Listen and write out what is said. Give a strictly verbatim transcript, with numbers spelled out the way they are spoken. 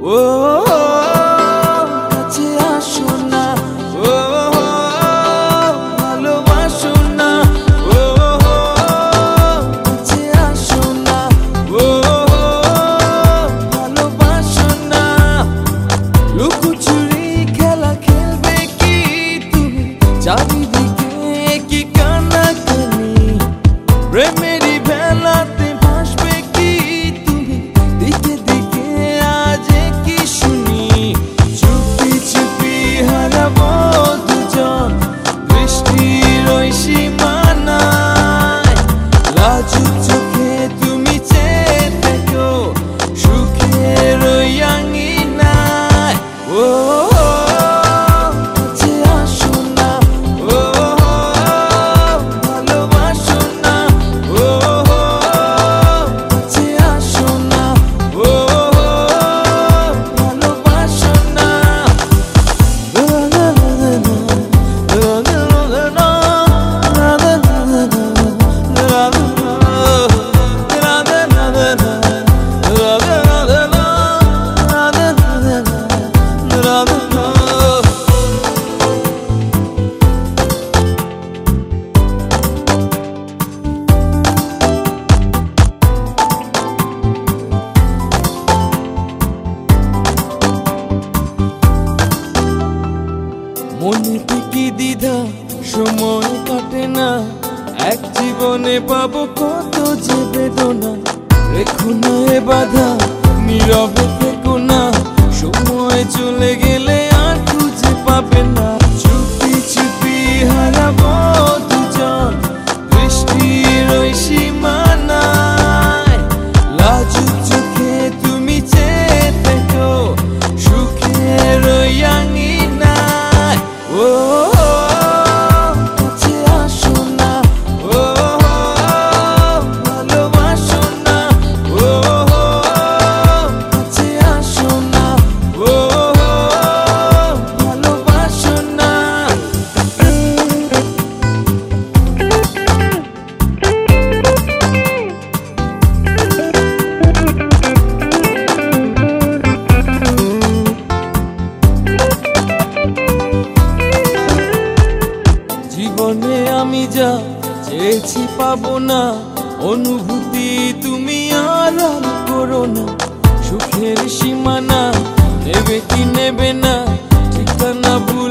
ও কাছে আসো না, ও ভালোবাসো না, ও কাছে আসো না, ও ভালোবাসো না। লুকোচুরি খেলা খেলবে কি তুমি, চারিদিকে কি কান্নাকানি, প্রেমেরই ভেলাতে ভাসবে কি তুমি, দিকে দিকে আজ কি শুনি। চুপি চুপি হারাবো দুজন বৃষ্টির ওই সীমানায়, লাজুক চোখে তুমি চেয়ে থেকো সুখের ওই আঙিনায়। ও কাছে আসো না, ও ভালোবাসো না, ও কাছে আসো না, ও ভালোবাসো না। মনেতে কি দ্বিধা, সময় কাটে না, এক জীবনে পাবো কত যে বেদনা। রেখো না এ বাধা, নীরবে থেকো না, সময় চলে গেলে আর খুঁজে পাবে না। চুপি চুপি হারাবো দুজন বৃষ্টির ওই সীমানায়, লাজুক চোখে তুমি চেয়ে থেকো সুখের ওই আঙিনায়। ও কাছে আসো না, ও ভালোবাসো না, ও কাছে আসো না, ও ভালোবাসো না। জীবনে আমি যা চেয়েছি পাবো না, অনুভূতি তুমি আড়াল করো না। সুখের সীমানা নেবে কি নেবে না, ঠিকানা ভুল